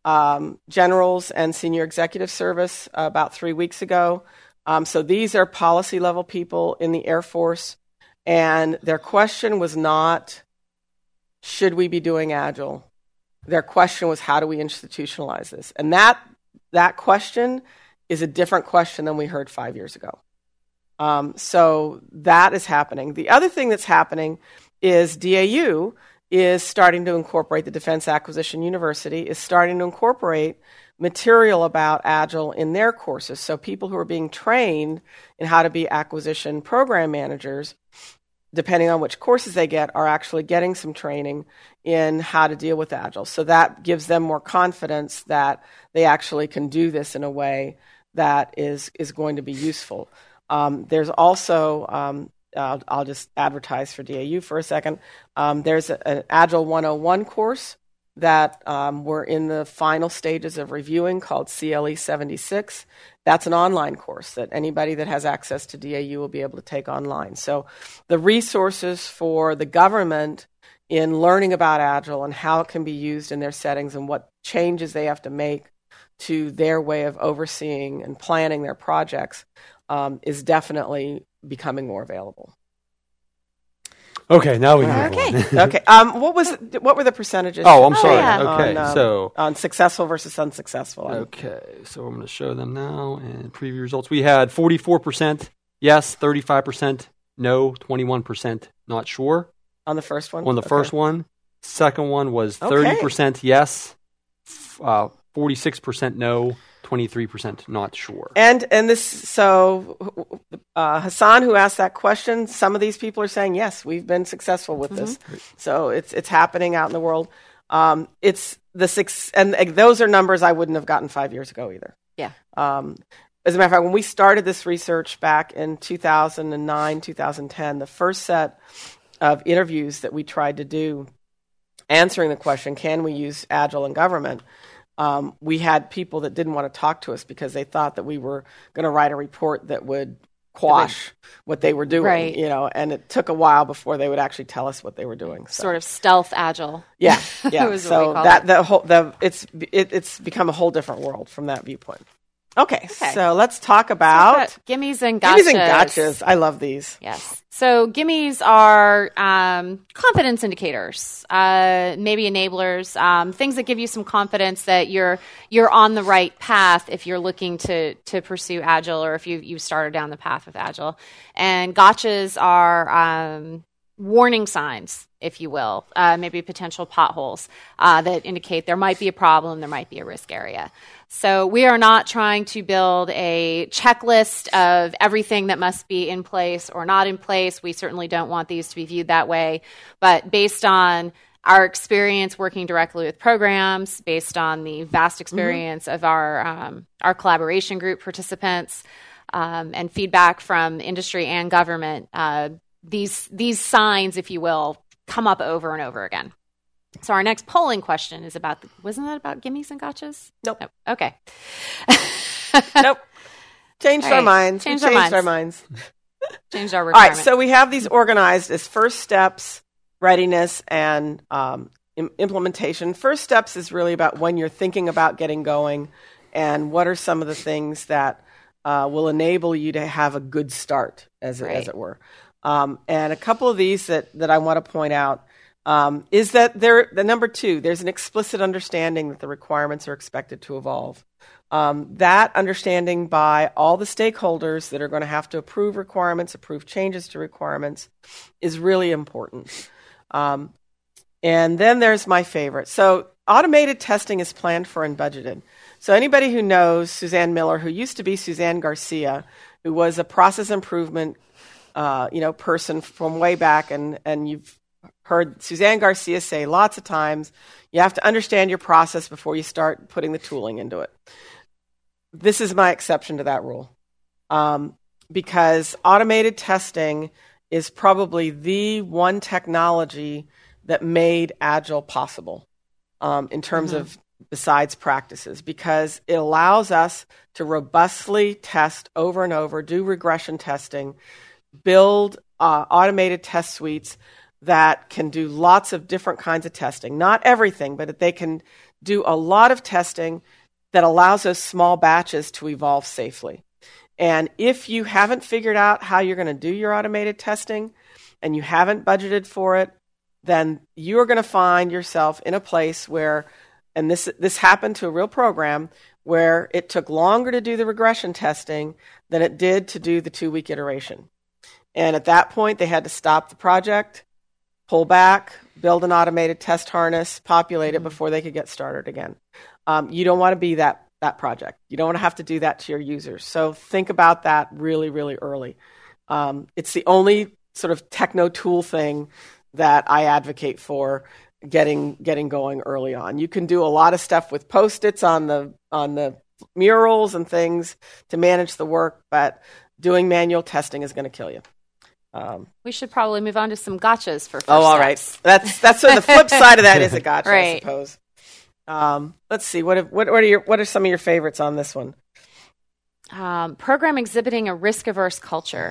um, generals and senior executive service uh, about three weeks ago. Um, so these are policy level people in the Air Force. And their question was not, should we be doing Agile? Their question was, how do we institutionalize this? And that that question is a different question than we heard five years ago. Um, so that is happening. The other thing that's happening is D A U is starting to incorporate, the Defense Acquisition University is starting to incorporate material about Agile in their courses. So people who are being trained in how to be acquisition program managers, depending on which courses they get, are actually getting some training in how to deal with Agile. So that gives them more confidence that they actually can do this in a way that is, is going to be useful. Um, there's also, um, I'll, I'll just advertise for D A U for a second, um, there's a, an Agile one oh one course that um, we're in the final stages of reviewing called C L E seventy-six. That's an online course that anybody that has access to D A U will be able to take online. So the resources for the government in learning about Agile and how it can be used in their settings and what changes they have to make to their way of overseeing and planning their projects um, is definitely becoming more available. Okay, now we move Okay. on. Okay. Um, what was what were the percentages? Oh, I'm Oh, sorry. yeah. Okay, on, um, so on successful versus unsuccessful. okay, so I'm going to show them now and preview results. We had forty-four percent yes, thirty-five percent no, twenty-one percent not sure On the first one? on the Okay. first one. Second one was Okay. thirty percent yes, uh, forty-six percent no, twenty-three percent not sure. And and this so uh, Hassan, who asked that question, some of these people are saying yes, we've been successful with Mm-hmm. this. So it's it's happening out in the world. Um, it's the six, and uh, those are numbers I wouldn't have gotten five years ago either. Yeah. Um, as a matter of fact, when we started this research back in two thousand nine, two thousand ten, the first set of interviews that we tried to do, answering the question, can we use Agile in government? Um, we had people that didn't want to talk to us because they thought that we were going to write a report that would quash what they were doing, Right. you know, and it took a while before they would actually tell us what they were doing. So. Sort of stealth agile. Yeah, yeah. was what so we call that it. the whole the it's it, it's become a whole different world from that viewpoint. Okay, Okay. so let's talk about Gimmies and gotchas. gimmies and gotchas. I love these. Yes. So gimmies are um, confidence indicators, uh, maybe enablers, um, things that give you some confidence that you're you're on the right path if you're looking to to pursue Agile or if you you started down the path of Agile. And gotchas are um, warning signs, if you will, uh, maybe potential potholes uh, that indicate there might be a problem, there might be a risk area. So we are not trying to build a checklist of everything that must be in place or not in place. We certainly don't want these to be viewed that way. But based on our experience working directly with programs, based on the vast experience mm-hmm. of our um, our collaboration group participants, um, and feedback from industry and government, uh, these these signs, if you will, come up over and over again. So our next polling question is about, the, wasn't that about gimmies and gotchas? Nope. nope. Okay. Nope. Changed All our right. minds. Changed we our changed minds. our minds. Changed our All requirement. right, so we have these organized as first steps, readiness, and um, im- implementation. First steps is really about when you're thinking about getting going and what are some of the things that uh, will enable you to have a good start, as, right. it, as it were. Um, and a couple of these that, that I want to point out um, is that there, the number two, there's an explicit understanding that the requirements are expected to evolve. Um, that understanding by all the stakeholders that are going to have to approve requirements, approve changes to requirements, is really important. Um, and then there's my favorite. So automated testing is planned for and budgeted. So anybody who knows Suzanne Miller, who used to be Suzanne Garcia, who was a process improvement uh, you know, person from way back, and, and you've heard Suzanne Garcia say lots of times, you have to understand your process before you start putting the tooling into it. This is my exception to that rule, um, because automated testing is probably the one technology that made Agile possible um, in terms mm-hmm. of besides practices, because it allows us to robustly test over and over, do regression testing, build uh, automated test suites that can do lots of different kinds of testing. Not everything, but they can do a lot of testing that allows those small batches to evolve safely. And if you haven't figured out how you're going to do your automated testing and you haven't budgeted for it, then you're going to find yourself in a place where, and this this happened to a real program, where it took longer to do the regression testing than it did to do the two-week iteration. And at that point, they had to stop the project, pull back, build an automated test harness, populate it before they could get started again. Um, you don't want to be that that project. You don't want to have to do that to your users. So think about that really, really early. Um, it's the only sort of techno tool thing that I advocate for getting getting going early on. You can do a lot of stuff with Post-its on the on the murals and things to manage the work, but doing manual testing is going to kill you. Um, we should probably move on to some gotchas for first Oh, all steps. right. That's that's so the flip side of that is a gotcha, right. I suppose. Um, let's see. What, have, what what are your what are some of your favorites on this one? Um, program exhibiting a risk-averse culture.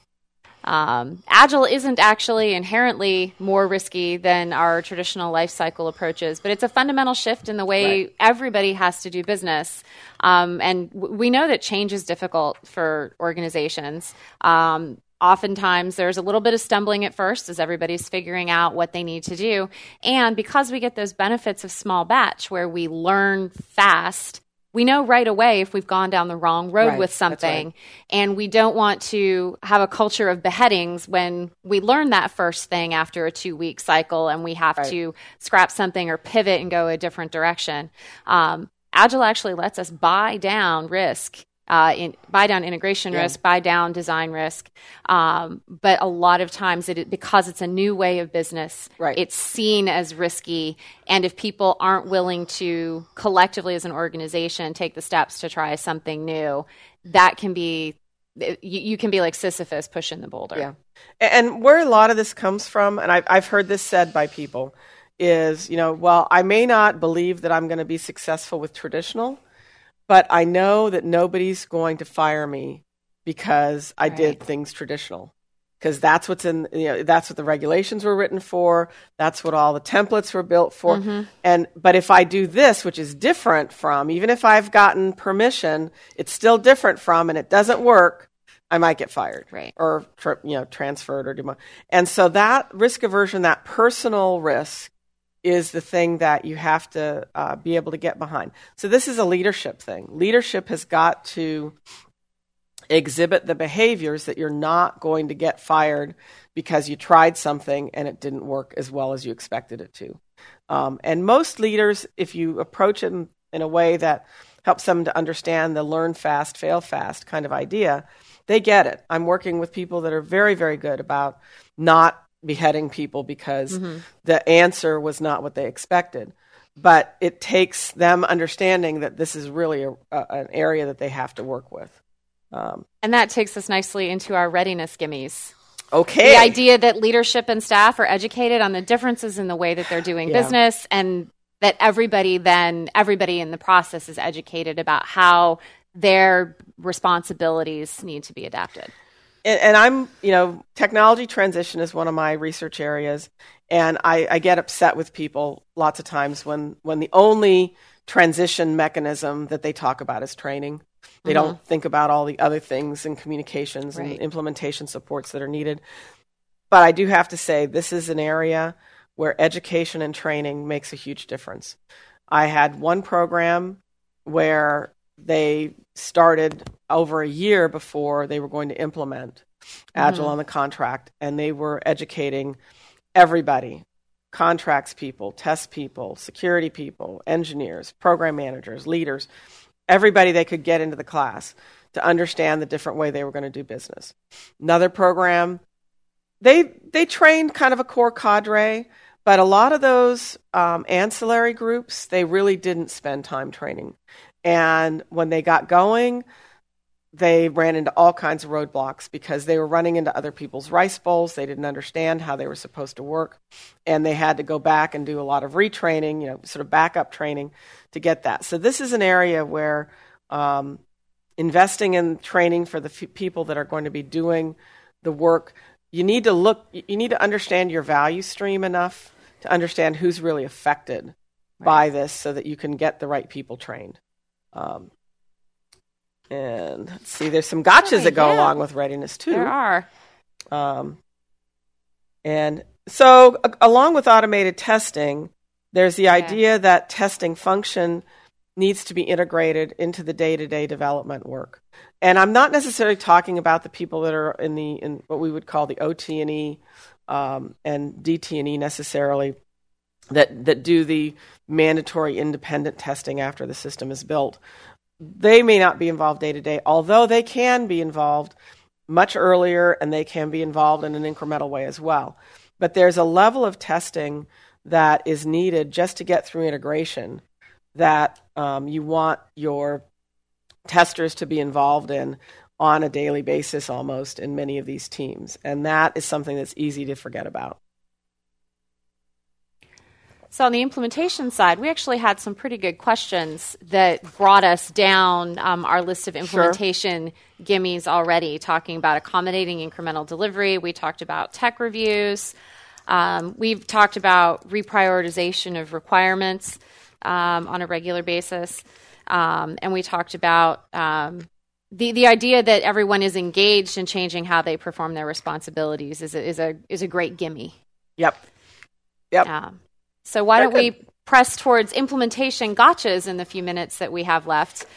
Um, Agile isn't actually inherently more risky than our traditional life cycle approaches, but it's a fundamental shift in the way right. everybody has to do business. Um, and w- we know that change is difficult for organizations. Um, Oftentimes, there's a little bit of stumbling at first as everybody's figuring out what they need to do. And because we get those benefits of small batch where we learn fast, we know right away if we've gone down the wrong road right. with something. Right. And we don't want to have a culture of beheadings when we learn that first thing after a two-week cycle and we have right. to scrap something or pivot and go a different direction. Um, Agile actually lets us buy down risk. Uh, in, buy down integration yeah. risk, buy down design risk. Um, but a lot of times, it, because it's a new way of business, right. it's seen as risky. And if people aren't willing to collectively as an organization take the steps to try something new, that can be, you, you can be like Sisyphus pushing the boulder. Yeah. And where a lot of this comes from, and I've, I've heard this said by people, is, you know, well, I may not believe that I'm going to be successful with traditional, but I know that nobody's going to fire me because I right. did things traditional. Because that's what's in, you know, that's what the regulations were written for. That's what all the templates were built for. Mm-hmm. And but if I do this, which is different from, even if I've gotten permission, it's still different from, and it doesn't work, I might get fired, right. or you know, transferred or demoted. And so that risk aversion, that personal risk, is the thing that you have to uh, be able to get behind. So this is a leadership thing. Leadership has got to exhibit the behaviors that you're not going to get fired because you tried something and it didn't work as well as you expected it to. Um, and most leaders, if you approach them in a way that helps them to understand the learn fast, fail fast kind of idea, they get it. I'm working with people that are very, very good about not beheading people because mm-hmm. the answer was not what they expected. But it takes them understanding that this is really a, a, an area that they have to work with. Um, and that takes us nicely into our readiness gimmies. Okay. The idea that leadership and staff are educated on the differences in the way that they're doing yeah. business, and that everybody then, everybody in the process is educated about how their responsibilities need to be adapted. and, and I'm, you know, technology transition is one of my research areas, and I, I get upset with people lots of times when, when the only transition mechanism that they talk about is training. They mm-hmm. don't think about all the other things and communications right. and implementation supports that are needed. But I do have to say, this is an area where education and training makes a huge difference. I had one program where they started over a year before they were going to implement Agile mm-hmm. on the contract, and they were educating everybody, contracts people, test people, security people, engineers, program managers, leaders, everybody they could get into the class to understand the different way they were going to do business. Another program, they they trained kind of a core cadre, but a lot of those um, ancillary groups, they really didn't spend time training. And when they got going, they ran into all kinds of roadblocks because they were running into other people's rice bowls. They didn't understand how they were supposed to work. And they had to go back and do a lot of retraining, you know, sort of backup training to get that. So this is an area where um, investing in training for the f- people that are going to be doing the work, you need to look, you need to understand your value stream enough to understand who's really affected right. by this so that you can get the right people trained. Um, and let's see, there's some gotchas oh, that go yeah. along with readiness too. There are. Um, and so a- along with automated testing, there's the yeah. idea that testing function needs to be integrated into the day-to-day development work. And I'm not necessarily talking about the people that are in the in what we would call the O T and E um, and D T and E necessarily, that that do the mandatory independent testing after the system is built. They may not be involved day to day, although they can be involved much earlier and they can be involved in an incremental way as well. But there's a level of testing that is needed just to get through integration that um, you want your testers to be involved in on a daily basis almost in many of these teams. And that is something that's easy to forget about. So on the implementation side, we actually had some pretty good questions that brought us down um, our list of implementation sure. gimmies already, talking about accommodating incremental delivery. We talked about tech reviews. Um, we've talked about reprioritization of requirements um, on a regular basis. Um, and we talked about um, the, the idea that everyone is engaged in changing how they perform their responsibilities is a, is a, is a great gimme. Yep. Yep. Um, So why don't we press towards implementation gotchas in the few minutes that we have left?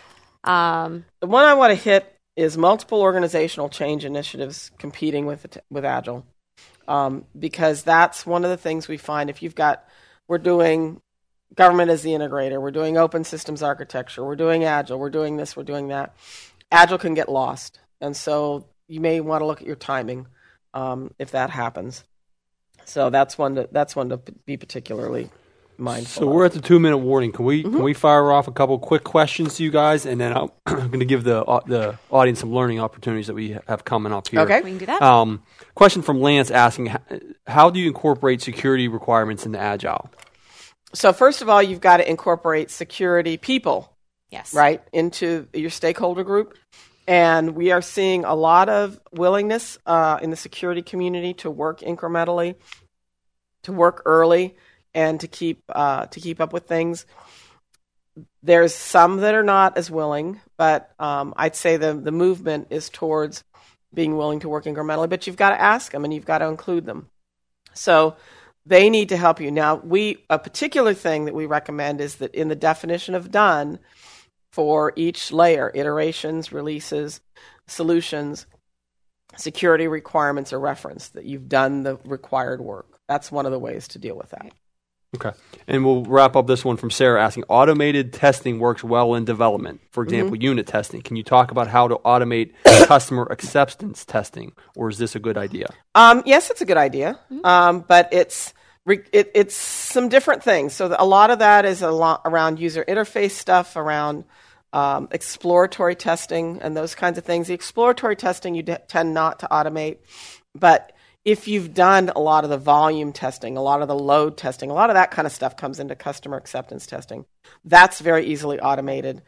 Um, the one I want to hit is multiple organizational change initiatives competing with with Agile, um, because that's one of the things we find. If you've got, we're doing government as the integrator, we're doing open systems architecture, we're doing Agile, we're doing this, we're doing that. Agile can get lost, and so you may want to look at your timing um, if that happens. So that's one to that's one to be particularly mindful So of. We're at the two-minute warning. Can we mm-hmm. can we fire off a couple quick questions to you guys, and then I'm going to give the uh, the audience some learning opportunities that we have coming up here. Okay, we can do that. Um, question from Lance asking, how do you incorporate security requirements into Agile? So first of all, you've got to incorporate security people, yes, right, into your stakeholder group. And we are seeing a lot of willingness uh, in the security community to work incrementally, to work early, and to keep uh, to keep up with things. There's some that are not as willing, but um, I'd say the the movement is towards being willing to work incrementally. But you've got to ask them, and you've got to include them. So they need to help you. Now, we a particular thing that we recommend is that in the definition of done, for each layer, iterations, releases, solutions, security requirements are referenced, that you've done the required work. That's one of the ways to deal with that. Okay. And we'll wrap up this one from Sarah asking, automated testing works well in development. For example, mm-hmm. unit testing. Can you talk about how to automate customer acceptance testing, or is this a good idea? Um, yes, it's a good idea, mm-hmm. um, but it's it, it's some different things. So a lot of that is a lot around user interface stuff, around Um, exploratory testing and those kinds of things. The exploratory testing you d- tend not to automate, but if you've done a lot of the volume testing, a lot of the load testing, a lot of that kind of stuff comes into customer acceptance testing. That's very easily automated.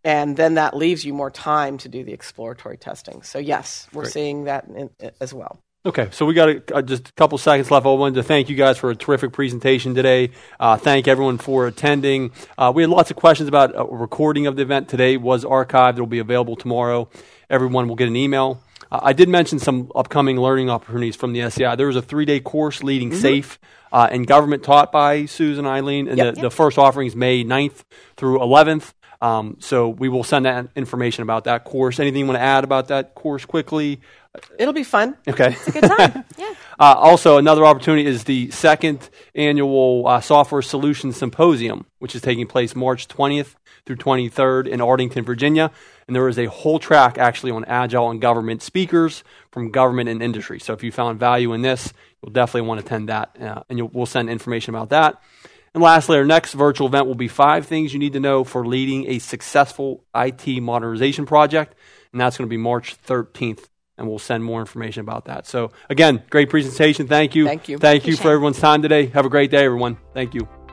And then that leaves you more time to do the exploratory testing. So yes, we're Great. seeing that in, in, as well. Okay, so we got a, uh, just a couple seconds left. I wanted to thank you guys for a terrific presentation today. Uh, thank everyone for attending. Uh, we had lots of questions about a recording of the event. Today was archived. It will be available tomorrow. Everyone will get an email. Uh, I did mention some upcoming learning opportunities from the S C I. There was a three-day course, Leading mm-hmm. Safe, uh, in Government, taught by Susan and Eileen. And yep. the, yep. the first offering is May ninth through eleventh. Um, so we will send that information about that course. Anything you want to add about that course quickly? It'll be fun. Okay. It's a good time. Yeah. Uh, also, another opportunity is the second annual uh, Software Solutions Symposium, which is taking place March twentieth through twenty-third in Arlington, Virginia. And there is a whole track actually on Agile and government speakers from government and industry. So if you found value in this, you'll definitely want to attend that. Uh, and you'll, we'll send information about that. And lastly, our next virtual event will be five things you need to know for leading a successful I T modernization project. And that's going to be March thirteenth. And we'll send more information about that. So again, great presentation. Thank you. Thank you. Thank you Appreciate for everyone's time today. Have a great day, everyone. Thank you.